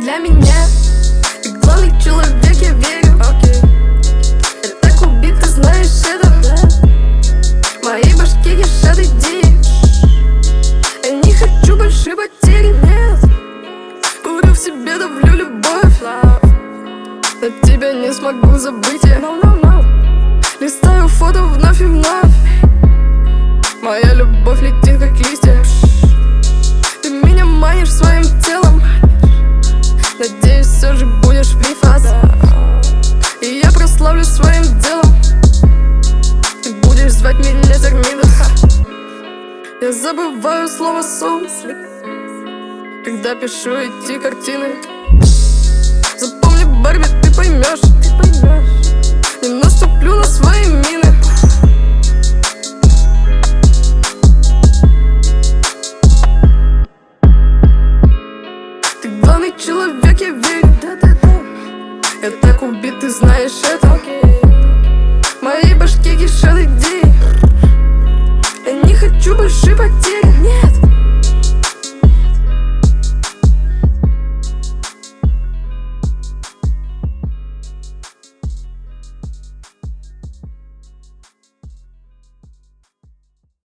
для меня. Ты главный человек, я верю. Я так убит, ты знаешь это. В моей башке кишат идеи. Я не хочу больше потери, нет. Курю в себе, давлю любовь. На тебя не смогу забыть я. Листаю фото вновь и вновь. Моя любовь летит как листья. Ты меня манишь своим телом. Надеюсь, все же будешь прифас. И я прославлюсь своим делом. Ты будешь звать меня Термидас. Я забываю слово сон, когда пишу эти картины. Запомни, Барби,